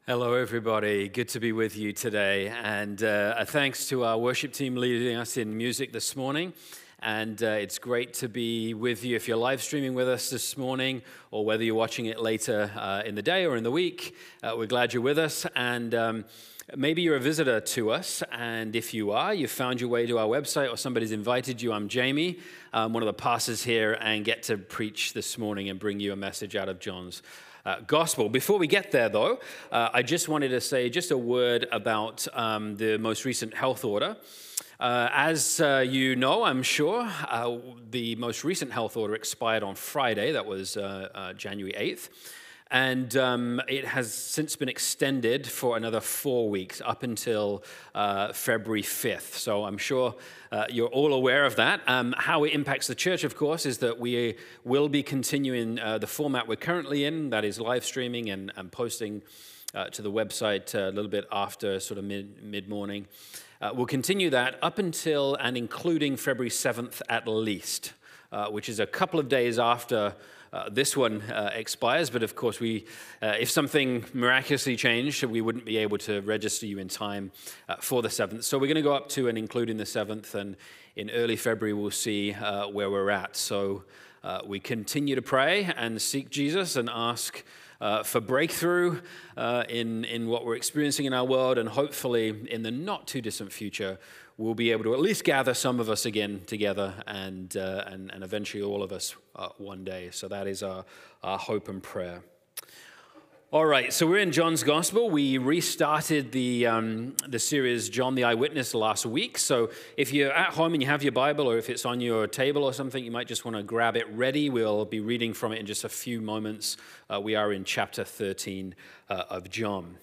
Hello, everybody. Good to be with you today. And a thanks to our worship team leading us in music this morning. And it's great to be with you if you're live streaming with us this morning, or whether you're watching it later in the day or in the week. We're glad you're with us. And maybe you're a visitor to us. And if you are, you've found your way to our website or somebody's invited you. I'm Jamie, one of the pastors here, and get to preach this morning and bring you a message out of John's gospel. Before we get there, though, I just wanted to say just a word about the most recent health order. As you know, I'm sure, the most recent health order expired on Friday. That was January 8th. And it has since been extended for another 4 weeks, up until February 5th. So I'm sure you're all aware of that. How it impacts the church, of course, is that we will be continuing the format we're currently in, that is live streaming and posting to the website a little bit after sort of mid-morning. We'll continue that up until and including February 7th at least, which is a couple of days after this one expires. But of course, if something miraculously changed, we wouldn't be able to register you in time for the 7th. So we're going to go up to and including the 7th, and in early February, we'll see where we're at. So we continue to pray and seek Jesus and ask for breakthrough in what we're experiencing in our world, and hopefully in the not too distant future, we'll be able to at least gather some of us again together, and eventually all of us one day. So that is our hope and prayer. All right, so we're in John's Gospel. We restarted the series John the Eyewitness last week. So if you're at home and you have your Bible, or if it's on your table or something, you might just want to grab it ready. We'll be reading from it in just a few moments. We are in chapter 13 of John.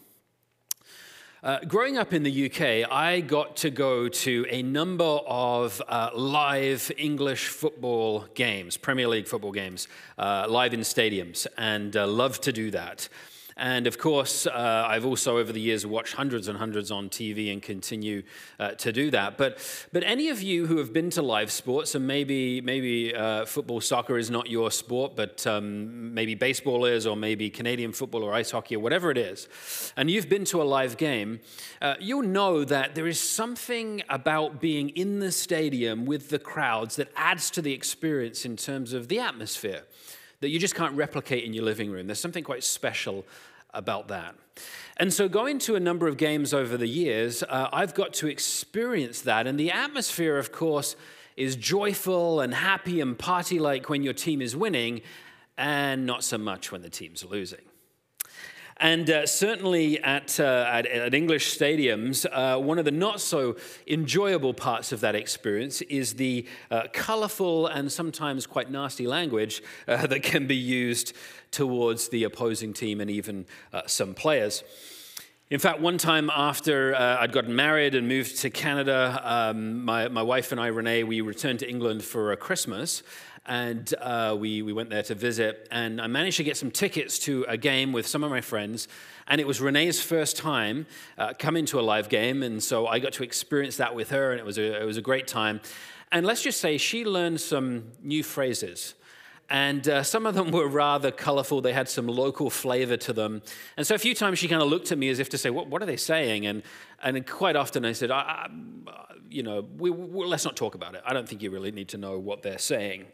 Growing up in the UK, I got to go to a number of live English football games, Premier League football games, live in stadiums, and loved to do that. And of course, I've also over the years watched hundreds and hundreds on TV and continue to do that. But any of you who have been to live sports, and maybe football, soccer is not your sport, but maybe baseball is, or maybe Canadian football or ice hockey or whatever it is, and you've been to a live game, you'll know that there is something about being in the stadium with the crowds that adds to the experience in terms of the atmosphere that you just can't replicate in your living room. There's something quite special about that. And so going to a number of games over the years, I've got to experience that. And the atmosphere, of course, is joyful and happy and party-like when your team is winning, and not so much when the team's losing. And certainly at English stadiums, one of the not so enjoyable parts of that experience is the colorful and sometimes quite nasty language that can be used towards the opposing team and even some players. In fact, one time after I'd gotten married and moved to Canada, my wife and I, Renee, we returned to England for Christmas. And we went there to visit, and I managed to get some tickets to a game with some of my friends, and it was Renee's first time coming to a live game, and so I got to experience that with her, and it was a great time. And let's just say she learned some new phrases, and some of them were rather colorful. They had some local flavor to them, and so a few times she kind of looked at me as if to say, what are they saying? And quite often I said, let's not talk about it. I don't think you really need to know what they're saying.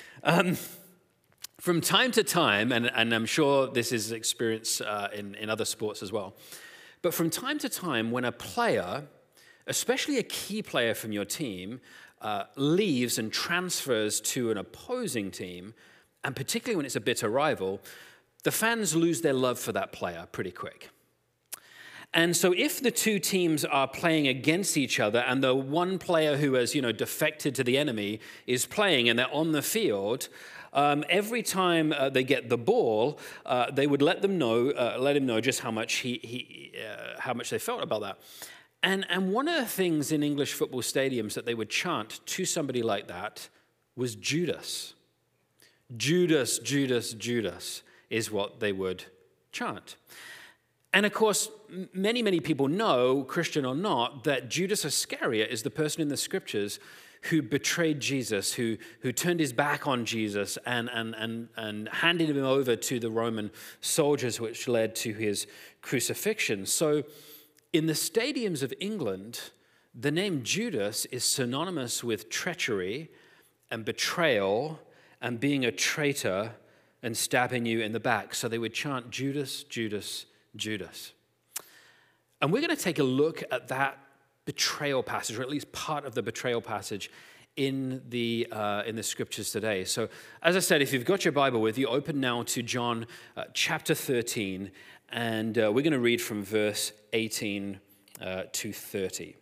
From time to time, and I'm sure this is experience in other sports as well, but from time to time when a player, especially a key player from your team, leaves and transfers to an opposing team, and particularly when it's a bitter rival, the fans lose their love for that player pretty quick. And so if the two teams are playing against each other, and the one player who has, defected to the enemy is playing, and they're on the field, every time they get the ball, they would let him know just how much how much they felt about that. And one of the things in English football stadiums that they would chant to somebody like that was Judas. Judas, Judas, Judas is what they would chant. And of course, many people know, Christian or not, that Judas Iscariot is the person in the scriptures who betrayed Jesus, who turned his back on Jesus and handed him over to the Roman soldiers, which led to his crucifixion. So in the stadiums of England, the name Judas is synonymous with treachery and betrayal and being a traitor and stabbing you in the back. So they would chant, Judas, Judas, Judas. And we're going to take a look at that betrayal passage, or at least part of the betrayal passage in the scriptures today. So as I said, if you've got your Bible with you, open now to John chapter 13, and we're going to read from verse 18 to 30.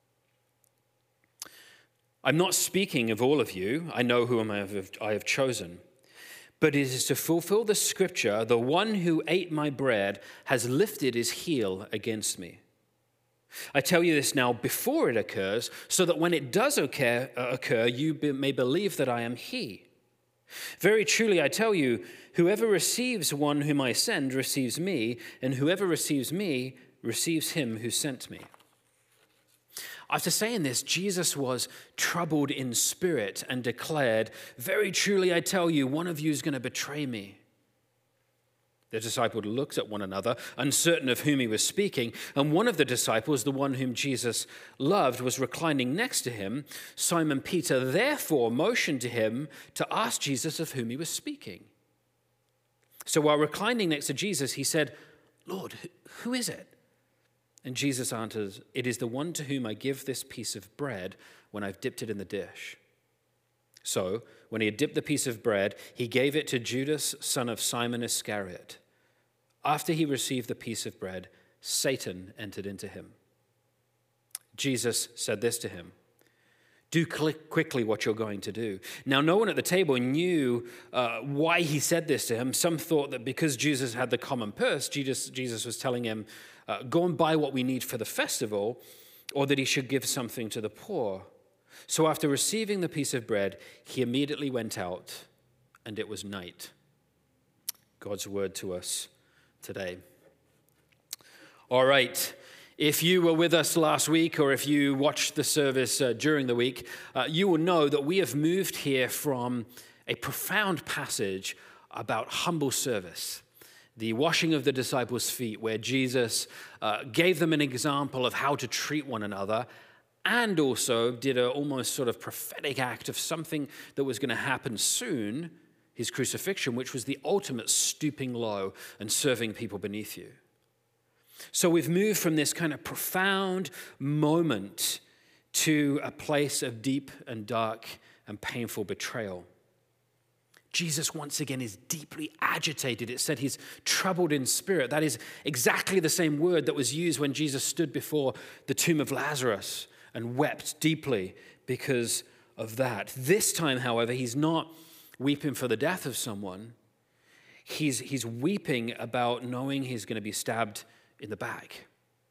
I'm not speaking of all of you. I know whom I have chosen. But it is to fulfill the scripture, the one who ate my bread has lifted his heel against me. I tell you this now before it occurs, so that when it does occur, you may believe that I am he. Very truly, I tell you, whoever receives one whom I send receives me, and whoever receives me receives him who sent me. After saying this, Jesus was troubled in spirit and declared, very truly I tell you, one of you is going to betray me. The disciples looked at one another, uncertain of whom he was speaking, and one of the disciples, the one whom Jesus loved, was reclining next to him. Simon Peter therefore motioned to him to ask Jesus of whom he was speaking. So while reclining next to Jesus, he said, Lord, who is it? And Jesus answers, it is the one to whom I give this piece of bread when I've dipped it in the dish. So when he had dipped the piece of bread, he gave it to Judas, son of Simon Iscariot. After he received the piece of bread, Satan entered into him. Jesus said this to him, do quickly what you're going to do. Now, no one at the table knew why he said this to him. Some thought that because Jesus had the common purse, Jesus was telling him, go and buy what we need for the festival, or that he should give something to the poor. So after receiving the piece of bread, he immediately went out, and it was night. God's word to us today. All right. If you were with us last week, or if you watched the service during the week, you will know that we have moved here from a profound passage about humble service, the washing of the disciples' feet, where Jesus gave them an example of how to treat one another, and also did an almost sort of prophetic act of something that was going to happen soon, his crucifixion, which was the ultimate stooping low and serving people beneath you. So we've moved from this kind of profound moment to a place of deep and dark and painful betrayal. Jesus, once again, is deeply agitated. It said he's troubled in spirit. That is exactly the same word that was used when Jesus stood before the tomb of Lazarus and wept deeply because of that. This time, however, he's not weeping for the death of someone. He's weeping about knowing he's going to be stabbed in the back.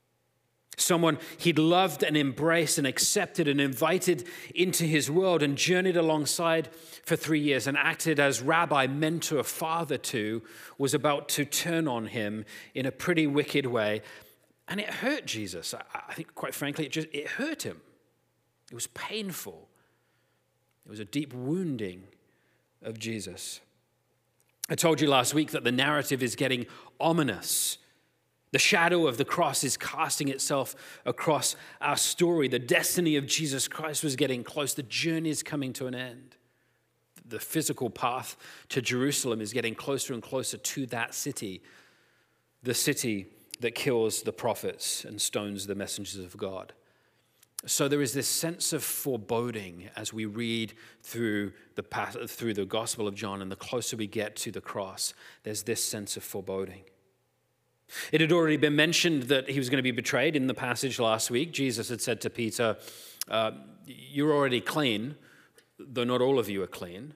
Someone he'd loved and embraced and accepted and invited into his world and journeyed alongside for 3 years and acted as rabbi, mentor, father to, was about to turn on him in a pretty wicked way. And it hurt Jesus. I think, quite frankly, it hurt him. It was painful. It was a deep wounding of Jesus. I told you last week that the narrative is getting ominous. The shadow of the cross is casting itself across our story. The destiny of Jesus Christ was getting close. The journey is coming to an end. The physical path to Jerusalem is getting closer and closer to that city, the city that kills the prophets and stones the messengers of God. So there is this sense of foreboding as we read through the Gospel of John, and the closer we get to the cross, there's this sense of foreboding. It had already been mentioned that he was going to be betrayed in the passage last week. Jesus had said to Peter, you're already clean, though not all of you are clean.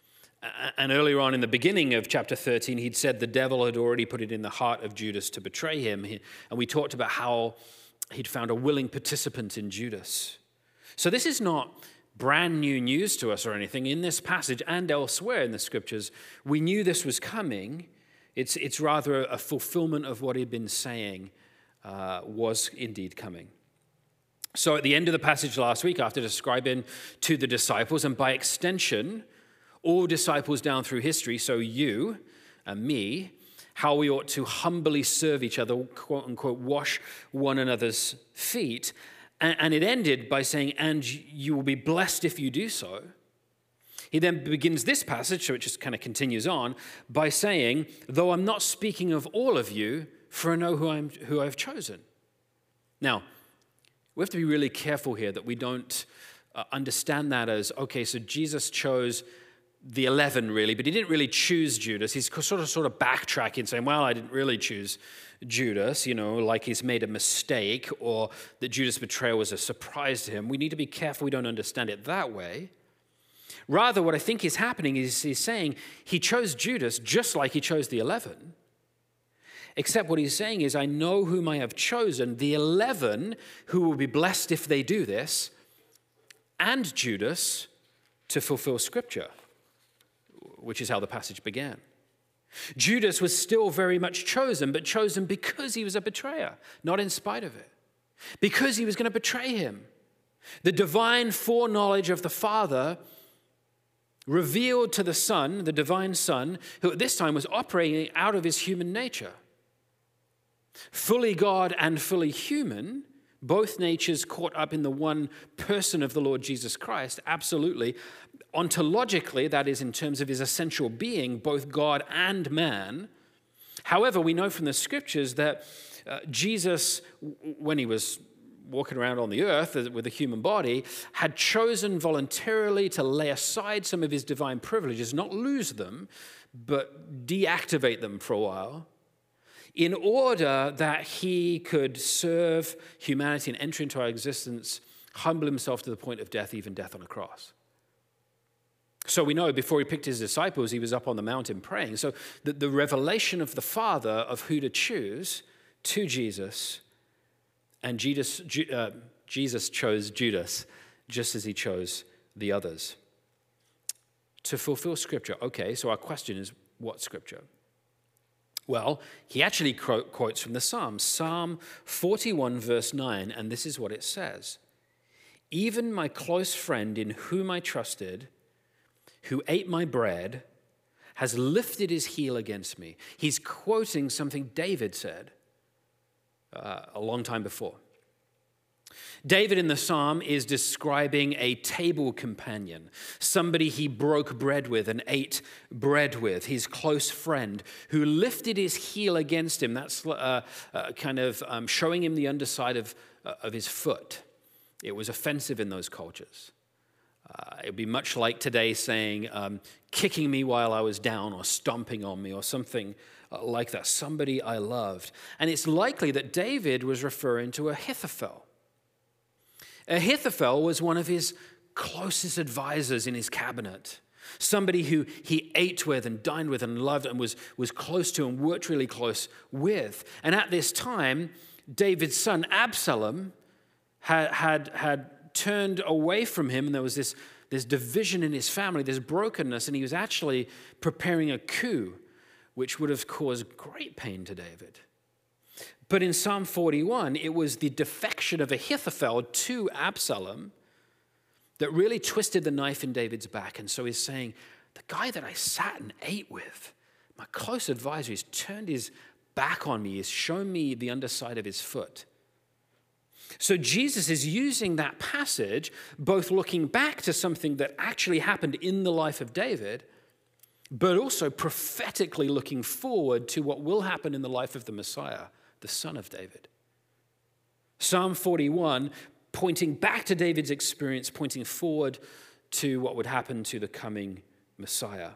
And earlier on in the beginning of chapter 13, he'd said the devil had already put it in the heart of Judas to betray him. And we talked about how he'd found a willing participant in Judas. So this is not brand new news to us or anything. In this passage and elsewhere in the scriptures, we knew this was coming. It's rather a fulfillment of what he'd been saying was indeed coming. So at the end of the passage last week, after describing to the disciples, and by extension, all disciples down through history, so you and me, how we ought to humbly serve each other, quote unquote, wash one another's feet. And it ended by saying, and you will be blessed if you do so. He then begins this passage, so it just kind of continues on, by saying, though I'm not speaking of all of you, for I know who I've chosen. Now, we have to be really careful here that we don't understand that as, okay, so Jesus chose the 11 really, but he didn't really choose Judas. He's sort of backtracking, saying, well, I didn't really choose Judas, like he's made a mistake or that Judas' betrayal was a surprise to him. We need to be careful we don't understand it that way. Rather, what I think is happening is he's saying he chose Judas just like he chose the 11. Except what he's saying is, I know whom I have chosen, the 11 who will be blessed if they do this, and Judas to fulfill Scripture, which is how the passage began. Judas was still very much chosen, but chosen because he was a betrayer, not in spite of it. Because he was going to betray him. The divine foreknowledge of the Father revealed to the Son, the divine Son, who at this time was operating out of his human nature. Fully God and fully human, both natures caught up in the one person of the Lord Jesus Christ, absolutely. Ontologically, that is in terms of his essential being, both God and man. However, we know from the scriptures that Jesus, when he was walking around on the earth with a human body, had chosen voluntarily to lay aside some of his divine privileges, not lose them, but deactivate them for a while, in order that he could serve humanity and enter into our existence, humble himself to the point of death, even death on a cross. So we know before he picked his disciples, he was up on the mountain praying. So the revelation of the Father of who to choose to Jesus, and Jesus chose Judas just as he chose the others. To fulfill Scripture. Okay, so our question is, what Scripture? Well, he actually quotes from the Psalms, Psalm 41, verse 9, and this is what it says. Even my close friend in whom I trusted, who ate my bread, has lifted his heel against me. He's quoting something David said a long time before. David in the psalm is describing a table companion, somebody he broke bread with and ate bread with, his close friend, who lifted his heel against him. That's showing him the underside of his foot. It was offensive in those cultures. It would be much like today saying, kicking me while I was down or stomping on me or something like that, somebody I loved. And it's likely that David was referring to Ahithophel. Ahithophel was one of his closest advisors in his cabinet, somebody who he ate with and dined with and loved and was close to and worked really close with. And at this time, David's son Absalom had turned away from him, and there was this division in his family, this brokenness, and he was actually preparing a coup, which would have caused great pain to David. But in Psalm 41, it was the defection of Ahithophel to Absalom that really twisted the knife in David's back. And so he's saying, the guy that I sat and ate with, my close advisor, he's turned his back on me, he's shown me the underside of his foot. So Jesus is using that passage, both looking back to something that actually happened in the life of David, but also prophetically looking forward to what will happen in the life of the Messiah, the son of David. Psalm 41, pointing back to David's experience, pointing forward to what would happen to the coming Messiah.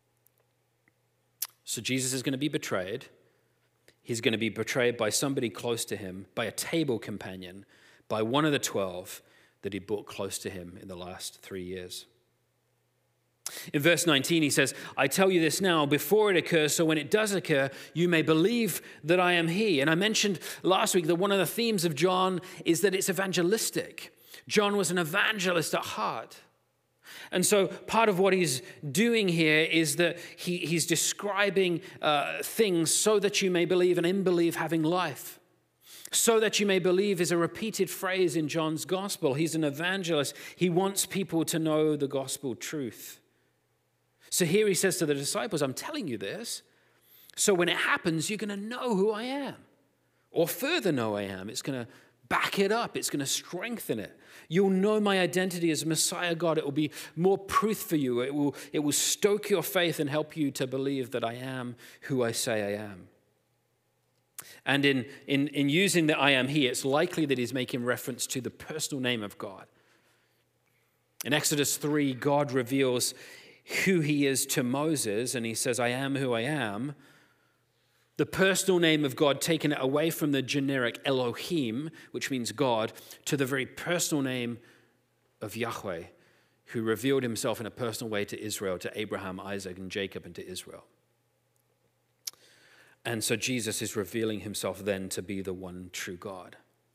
So Jesus is going to be betrayed. He's going to be betrayed by somebody close to him, by a table companion, by one of the 12 that he brought close to him in the last 3 years. In verse 19, he says, I tell you this now before it occurs, so when it does occur, you may believe that I am he. And I mentioned last week that one of the themes of John is that it's evangelistic. John was an evangelist at heart. And so part of what he's doing here is that he's describing things so that you may believe, and in believe having life. So that you may believe is a repeated phrase in John's gospel. He's an evangelist. He wants people to know the gospel truth. So here he says to the disciples, I'm telling you this, so when it happens, you're going to know who I am, or further know I am. It's going to back it up. It's going to strengthen it. You'll know my identity as Messiah God. It will be more proof for you. It will stoke your faith and help you to believe that I am who I say I am. And in using the I am here, it's likely that he's making reference to the personal name of God. In Exodus 3, God reveals who he is to Moses, and he says, I am who I am. The personal name of God, taken away from the generic Elohim, which means God, to the very personal name of Yahweh, who revealed himself in a personal way to Israel, to Abraham, Isaac, and Jacob, and to Israel. And so Jesus is revealing himself then to be the one true God.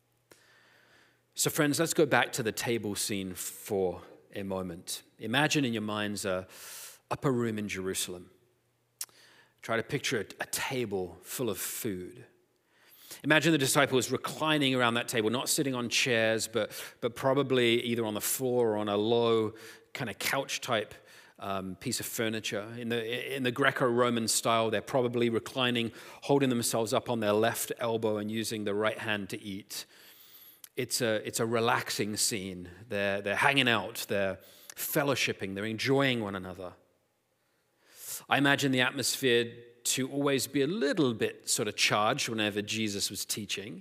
So friends, let's go back to the table scene for a moment. Imagine in your minds a upper room in Jerusalem. Try to picture a table full of food. Imagine the disciples reclining around that table, not sitting on chairs, but probably either on the floor or on a low kind of couch type piece of furniture. In the Greco-Roman style, they're probably reclining, holding themselves up on their left elbow and using the right hand to eat. It's a relaxing scene. They're hanging out, they're fellowshipping, they're enjoying one another. I imagine the atmosphere to always be a little bit sort of charged whenever Jesus was teaching.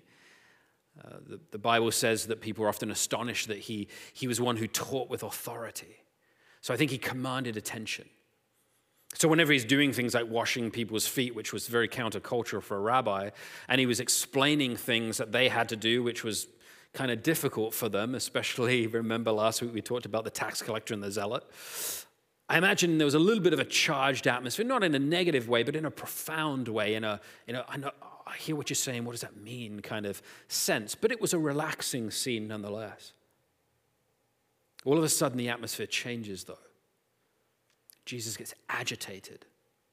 The Bible says that people are often astonished that he was one who taught with authority. So I think he commanded attention. So whenever he's doing things like washing people's feet, which was very countercultural for a rabbi, and he was explaining things that they had to do, which was kind of difficult for them, especially, remember last week we talked about the tax collector and the zealot. I imagine there was a little bit of a charged atmosphere, not in a negative way, but in a profound way, I hear what you're saying, what does that mean kind of sense. But it was a relaxing scene nonetheless. All of a sudden, the atmosphere changes, though. Jesus gets agitated.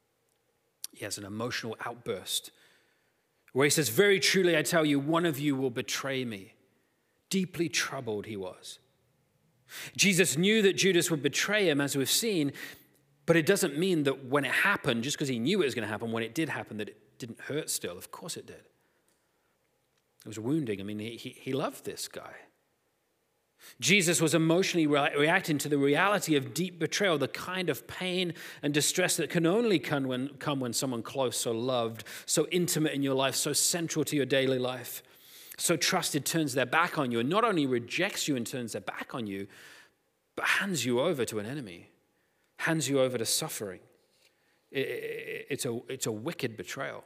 He has an emotional outburst where he says, very truly, I tell you, one of you will betray me. Deeply troubled he was. Jesus knew that Judas would betray him, as we've seen, but it doesn't mean that when it happened, just because he knew it was going to happen, when it did happen, that it didn't hurt still. Of course it did. It was wounding. I mean, he loved this guy. Jesus was emotionally reacting to the reality of deep betrayal, the kind of pain and distress that can only come when someone close, so loved, so intimate in your life, so central to your daily life, so trusted, turns their back on you, and not only rejects you and turns their back on you, but hands you over to an enemy, hands you over to suffering. It's a wicked betrayal.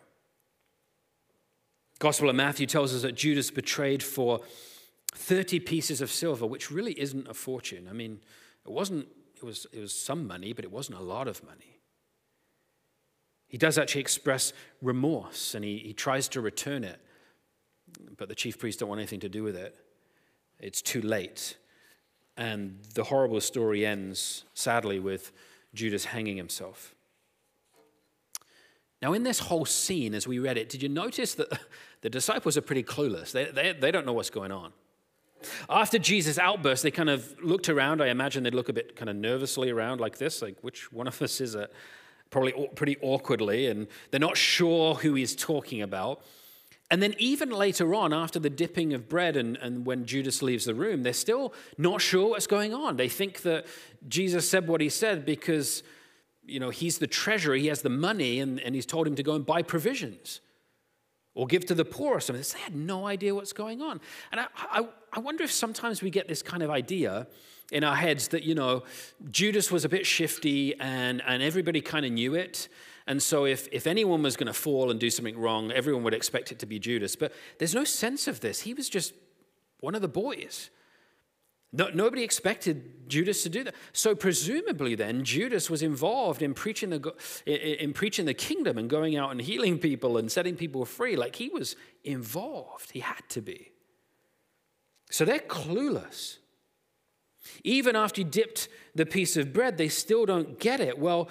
Gospel of Matthew tells us that Judas betrayed for 30 pieces of silver, which really isn't a fortune. I mean, it was some money, but it wasn't a lot of money. He does actually express remorse, and he tries to return it, but the chief priests don't want anything to do with it. It's too late. And the horrible story ends, sadly, with Judas hanging himself. Now, in this whole scene, as we read it, did you notice that the disciples are pretty clueless? They don't know what's going on. After Jesus' outburst, they kind of looked around. I imagine they'd look a bit kind of nervously around like this, like which one of us is it? Probably pretty awkwardly, and they're not sure who he's talking about. And then even later on, after the dipping of bread and when Judas leaves the room, they're still not sure what's going on. They think that Jesus said what he said because, he's the treasurer, he has the money, and he's told him to go and buy provisions or give to the poor or something. They had no idea what's going on. And I wonder if sometimes we get this kind of idea in our heads that, Judas was a bit shifty and everybody kind of knew it. And so if anyone was going to fall and do something wrong, everyone would expect it to be Judas. But there's no sense of this. He was just one of the boys. Nobody expected Judas to do that. So presumably then, Judas was involved in preaching the kingdom and going out and healing people and setting people free. Like he was involved. He had to be. So they're clueless. Even after he dipped the piece of bread, they still don't get it. Well,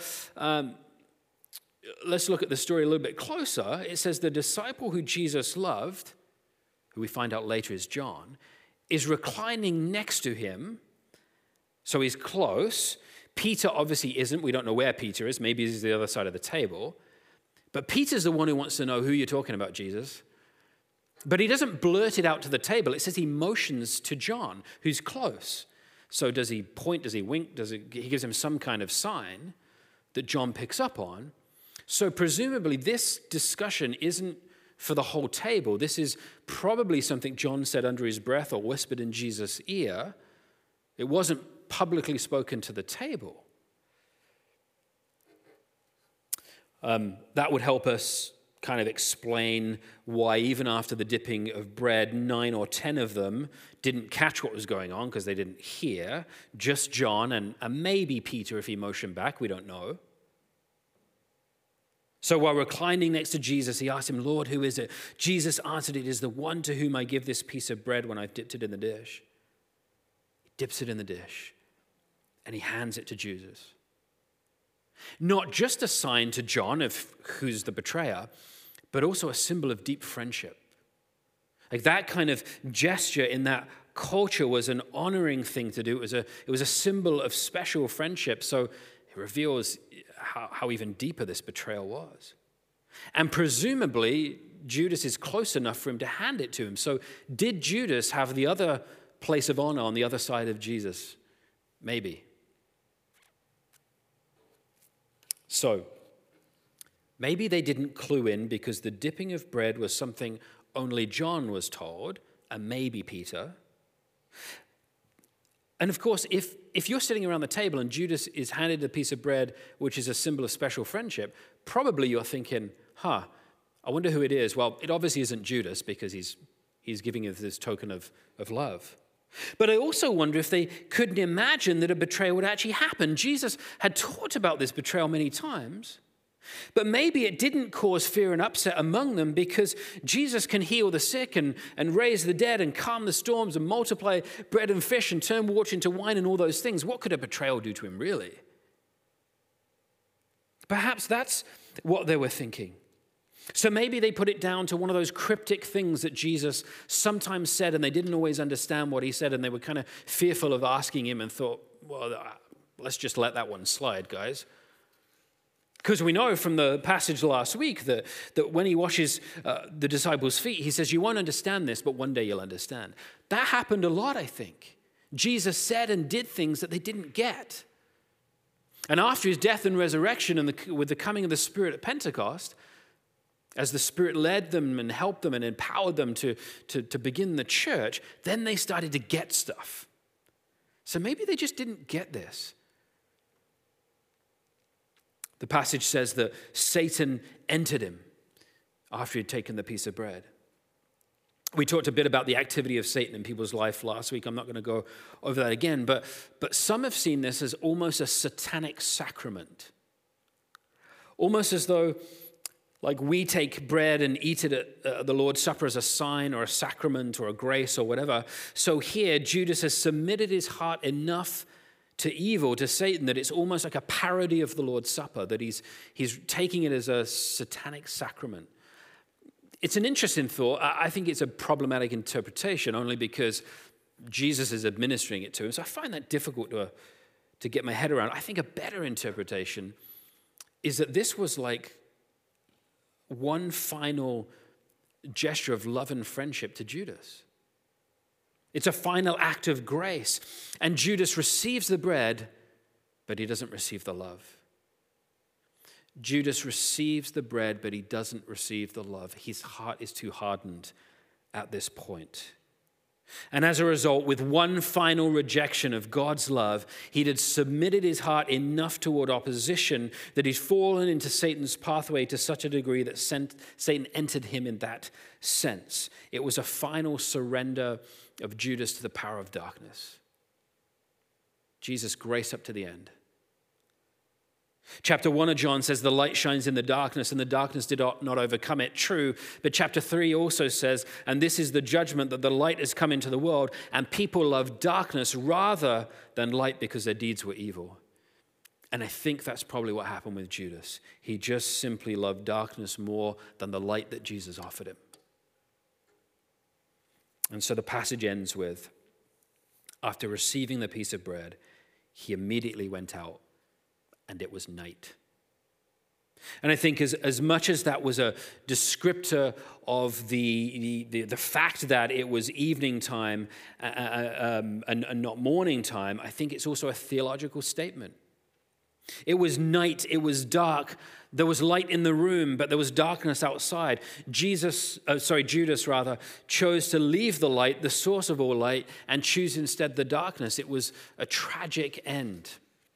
let's look at the story a little bit closer. It says the disciple who Jesus loved who we find out later is John, is reclining next to him. So he's close. Peter obviously isn't. We don't know where Peter is. Maybe he's the other side of the table. But Peter's the one who wants to know who you're talking about, Jesus. But he doesn't blurt it out to the table. It says he motions to John, who's close. So does he point? Does he wink? He gives him some kind of sign that John picks up on. So presumably this discussion isn't for the whole table. This is probably something John said under his breath or whispered in Jesus' ear. It wasn't publicly spoken to the table. That would help us kind of explain why even after the dipping of bread, 9 or 10 of them didn't catch what was going on because they didn't hear. Just John and maybe Peter if he motioned back, we don't know. So while reclining next to Jesus, he asked him, Lord, who is it? Jesus answered, it is the one to whom I give this piece of bread when I've dipped it in the dish. He dips it in the dish and he hands it to Jesus. Not just a sign to John of who's the betrayer, but also a symbol of deep friendship. Like that kind of gesture in that culture was an honoring thing to do. It was a symbol of special friendship. So it reveals how even deeper this betrayal was. And presumably, Judas is close enough for him to hand it to him. So did Judas have the other place of honor on the other side of Jesus? Maybe. So, maybe they didn't clue in because the dipping of bread was something only John was told, and maybe Peter. And of course, if you're sitting around the table and Judas is handed a piece of bread, which is a symbol of special friendship, probably you're thinking, I wonder who it is. Well, it obviously isn't Judas because he's giving us this token of love. But I also wonder if they couldn't imagine that a betrayal would actually happen. Jesus had taught about this betrayal many times, but maybe it didn't cause fear and upset among them because Jesus can heal the sick and raise the dead and calm the storms and multiply bread and fish and turn water into wine and all those things. What could a betrayal do to him, really? Perhaps that's what they were thinking. So maybe they put it down to one of those cryptic things that Jesus sometimes said and they didn't always understand what he said and they were kind of fearful of asking him and thought, well, let's just let that one slide, guys. Because we know from the passage last week that when he washes the disciples' feet, he says, you won't understand this, but one day you'll understand. That happened a lot, I think. Jesus said and did things that they didn't get. And after his death and resurrection and with the coming of the Spirit at Pentecost, as the Spirit led them and helped them and empowered them to begin the church, then they started to get stuff. So maybe they just didn't get this. The passage says that Satan entered him after he had taken the piece of bread. We talked a bit about the activity of Satan in people's life last week. I'm not going to go over that again, but some have seen this as almost a satanic sacrament. Almost as though like we take bread and eat it at the Lord's Supper as a sign or a sacrament or a grace or whatever. So here, Judas has submitted his heart enough to evil, to Satan, that it's almost like a parody of the Lord's Supper, that he's taking it as a satanic sacrament. It's an interesting thought. I think it's a problematic interpretation only because Jesus is administering it to him. So I find that difficult to get my head around. I think a better interpretation is that this was like one final gesture of love and friendship to Judas. It's a final act of grace. And Judas receives the bread, but he doesn't receive the love. Judas receives the bread, but he doesn't receive the love. His heart is too hardened at this point. And as a result, with one final rejection of God's love, he had submitted his heart enough toward opposition that he's fallen into Satan's pathway to such a degree that Satan entered him in that sense. It was a final surrender of Judas to the power of darkness. Jesus' grace up to the end. Chapter 1 of John says the light shines in the darkness and the darkness did not overcome it. True, but chapter 3 also says, and this is the judgment, that the light has come into the world and people love darkness rather than light because their deeds were evil. And I think that's probably what happened with Judas. He just simply loved darkness more than the light that Jesus offered him. And so the passage ends with, after receiving the piece of bread, he immediately went out, and it was night. And I think as much as that was a descriptor of the fact that it was evening time and not morning time, I think it's also a theological statement. It was night, it was dark, there was light in the room, but there was darkness outside. Judas chose to leave the light, the source of all light, and choose instead the darkness. It was a tragic end.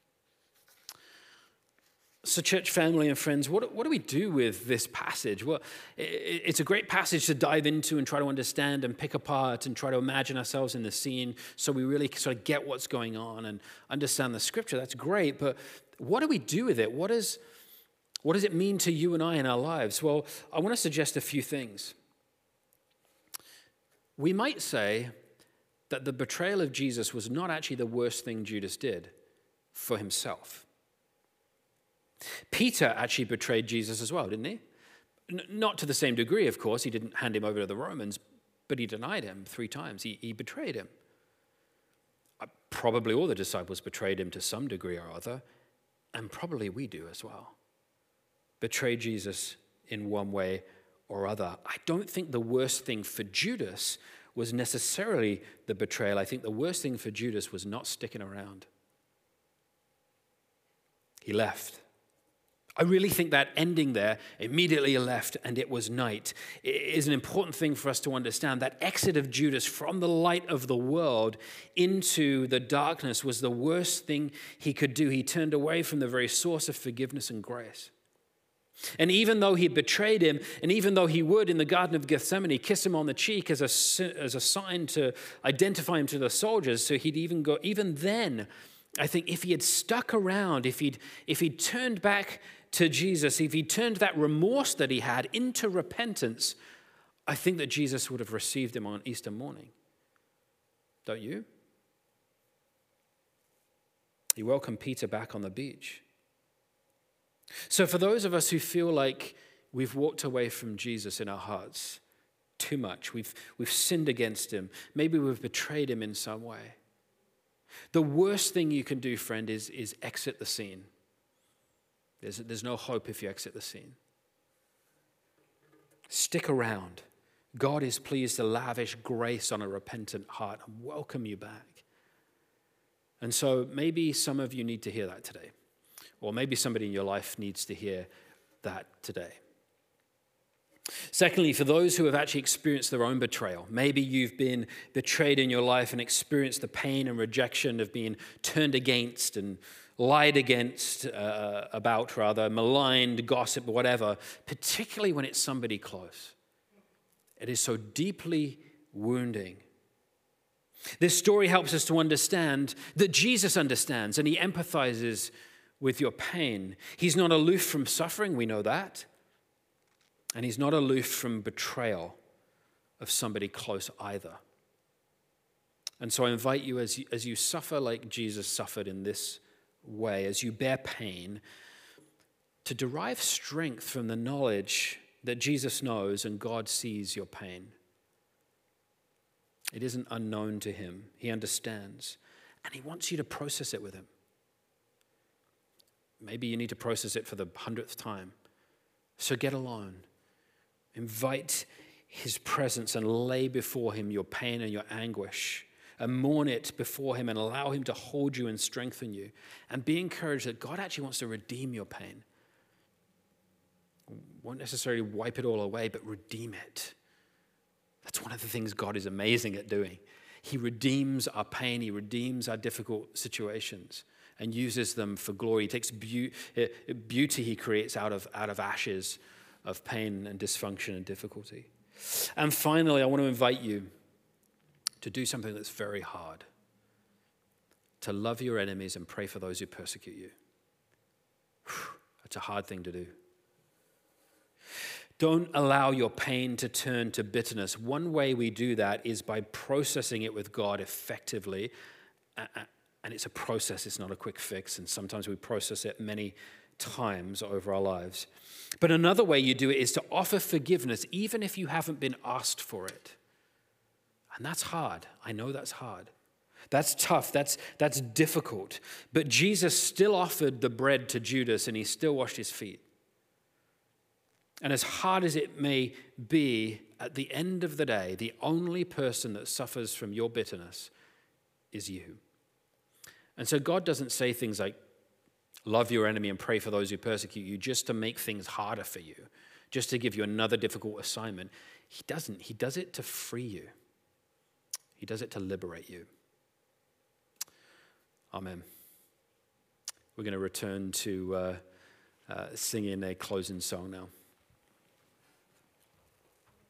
So church family and friends, what do we do with this passage? Well, it's a great passage to dive into and try to understand and pick apart and try to imagine ourselves in the scene so we really sort of get what's going on and understand the scripture. That's great, but what do we do with it? What does it mean to you and I in our lives? Well, I want to suggest a few things. We might say that the betrayal of Jesus was not actually the worst thing Judas did for himself. Peter actually betrayed Jesus as well, didn't he? Not to the same degree, of course. He didn't hand him over to the Romans, but he denied him 3 times. He betrayed him. Probably all the disciples betrayed him to some degree or other, and probably we do as well. Betray Jesus in one way or other. I don't think the worst thing for Judas was necessarily the betrayal. I think the worst thing for Judas was not sticking around. He left. I really think that ending there, immediately left and it was night, is an important thing for us to understand. That exit of Judas from the light of the world into the darkness was the worst thing he could do. He turned away from the very source of forgiveness and grace. And even though he betrayed him, and even though he would in the Garden of Gethsemane kiss him on the cheek as a sign to identify him to the soldiers, so he'd even then, I think if he had stuck around, if he'd turned back to Jesus, if he turned that remorse that he had into repentance, I think that Jesus would have received him on Easter morning. Don't you? He welcomed Peter back on the beach. So for those of us who feel like we've walked away from Jesus in our hearts too much, we've sinned against him, maybe we've betrayed him in some way, the worst thing you can do, friend, is exit the scene. There's no hope if you exit the scene. Stick around. God is pleased to lavish grace on a repentant heart and welcome you back. And so maybe some of you need to hear that today. Or maybe somebody in your life needs to hear that today. Secondly, for those who have actually experienced their own betrayal, maybe you've been betrayed in your life and experienced the pain and rejection of being turned against and lied against, maligned, gossip, whatever, particularly when it's somebody close. It is so deeply wounding. This story helps us to understand that Jesus understands and he empathizes with your pain. He's not aloof from suffering, we know that. And he's not aloof from betrayal of somebody close either. And so I invite you, as you suffer like Jesus suffered in this way, as you bear pain, to derive strength from the knowledge that Jesus knows and God sees your pain. It isn't unknown to him. He understands. And he wants you to process it with him. Maybe you need to process it for the 100th time. So get alone. Invite his presence and lay before him your pain and your anguish. And mourn it before him and allow him to hold you and strengthen you. And be encouraged that God actually wants to redeem your pain. Won't necessarily wipe it all away, but redeem it. That's one of the things God is amazing at doing. He redeems our pain. He redeems our difficult situations and uses them for glory. He takes beauty he creates out of ashes of pain and dysfunction and difficulty. And finally, I want to invite you to do something that's very hard. To love your enemies and pray for those who persecute you. That's a hard thing to do. Don't allow your pain to turn to bitterness. One way we do that is by processing it with God effectively. And it's a process, it's not a quick fix. And sometimes we process it many times over our lives. But another way you do it is to offer forgiveness even if you haven't been asked for it. And that's hard. I know that's hard. That's tough. That's difficult. But Jesus still offered the bread to Judas, and he still washed his feet. And as hard as it may be, at the end of the day, the only person that suffers from your bitterness is you. And so God doesn't say things like, love your enemy and pray for those who persecute you, just to make things harder for you, just to give you another difficult assignment. He doesn't. He does it to free you. He does it to liberate you. Amen. We're going to return to singing a closing song now.